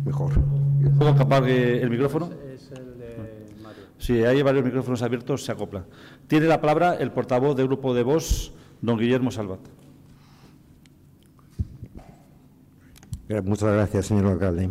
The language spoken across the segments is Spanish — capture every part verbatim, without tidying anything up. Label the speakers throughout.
Speaker 1: mejor.
Speaker 2: ¿Puedo que apague el micrófono?
Speaker 3: Es el de Mario.
Speaker 2: Sí, hay varios micrófonos abiertos, se acopla. Tiene la palabra el portavoz del Grupo de Vox, don Guillermo Salvat.
Speaker 1: Muchas gracias, señor alcalde.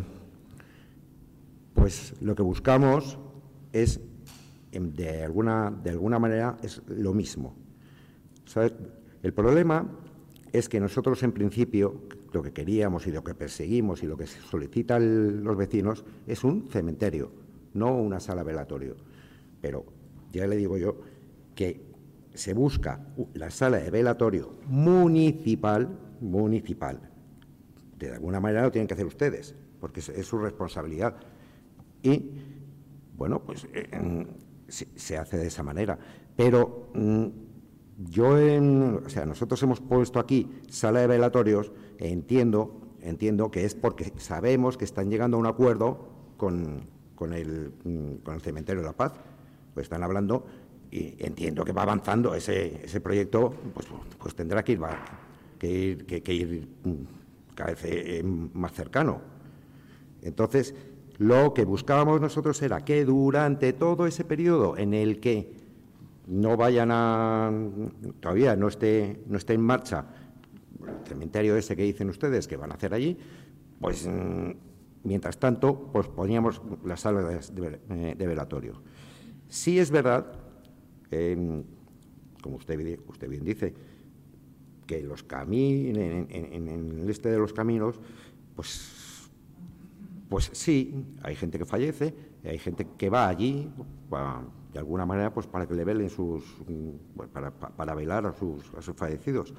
Speaker 1: Pues lo que buscamos es, de alguna, de alguna manera, es lo mismo. ¿Sabes? El problema es que nosotros, en principio, lo que queríamos y lo que perseguimos y lo que solicitan los vecinos es un cementerio, no una sala velatorio. Pero ya le digo yo que se busca la sala de velatorio municipal, municipal. De alguna manera lo tienen que hacer ustedes, porque es, es su responsabilidad. Y, bueno, pues eh, se, se hace de esa manera. Pero mm, yo, en, o sea, nosotros hemos puesto aquí sala de velatorios, e entiendo, entiendo que es porque sabemos que están llegando a un acuerdo con, con, el, con el Cementerio de la Paz. Pues están hablando y entiendo que va avanzando ese, ese proyecto, pues, pues tendrá que ir, va, que ir, que, que ir cada vez eh, más cercano. Entonces, lo que buscábamos nosotros era que durante todo ese periodo en el que no vayan a, todavía no esté, no esté en marcha el cementerio ese que dicen ustedes que van a hacer allí, pues mientras tanto, pues poníamos las salas de, de, de velatorio. Sí es verdad, eh, como usted, usted bien dice, que los caminos, en, en, en el este de los caminos, pues, pues sí, hay gente que fallece, hay gente que va allí, para, de alguna manera, pues para que le velen sus, para, para velar a sus, a sus fallecidos.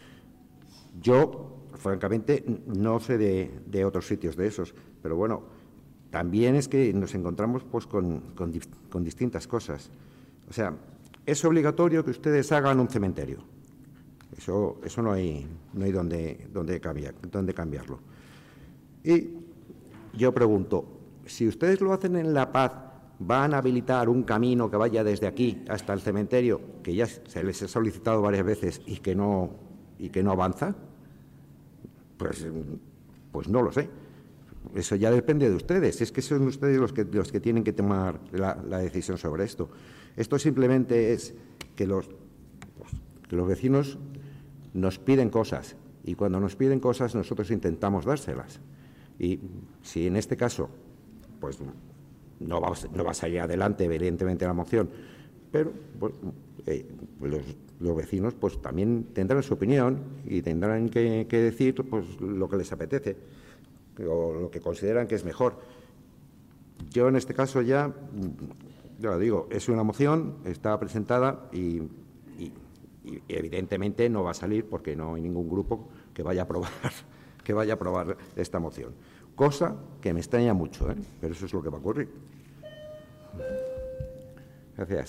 Speaker 1: Yo, francamente, no sé de, de otros sitios de esos, pero bueno, también es que nos encontramos pues con, con, con distintas cosas. O sea, es obligatorio que ustedes hagan un cementerio. Eso, eso no hay, no hay donde, donde, cambiar, donde cambiarlo. Y yo pregunto, si ustedes lo hacen en La Paz, ¿van a habilitar un camino que vaya desde aquí hasta el cementerio, que ya se les ha solicitado varias veces y que no, y que no avanza? Pues, pues no lo sé. Eso ya depende de ustedes. Es que son ustedes los que, los que tienen que tomar la, la decisión sobre esto. Esto simplemente es que los, pues, que los vecinos nos piden cosas y cuando nos piden cosas nosotros intentamos dárselas. Y si en este caso pues no va, no va a salir adelante evidentemente la moción, pero pues, eh, los, los vecinos pues también tendrán su opinión y tendrán que, que decir pues lo que les apetece o lo que consideran que es mejor. Yo en este caso ya, ya lo digo, es una moción, está presentada y, y Y evidentemente no va a salir porque no hay ningún grupo que vaya a aprobar, que vaya a aprobar esta moción. Cosa que me extraña mucho, ¿eh? Pero eso es lo que va a ocurrir. Gracias.